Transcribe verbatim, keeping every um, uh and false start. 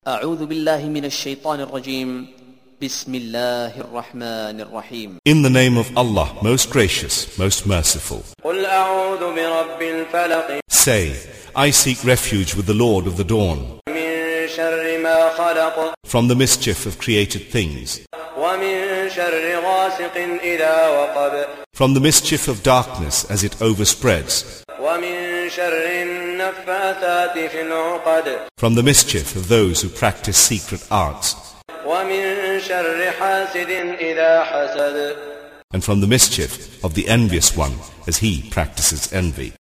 أعوذ بالله من الشيطان الرجيم بسم الله الرحمن الرحيم. In the name of Allah, most gracious, most merciful. قل أعوذ برب الفلق. Say, I seek refuge with the Lord of the dawn, من شر ما خلق. from the mischief of created things, ومن شر غاسق إذا وقب. from the mischief of darkness as it overspreads, ومن شر النفاثات في العقد. from the mischief of those who practice secret arts, ومن شر حاسد إذا حسد. and from the mischief of the envious one as he practices envy.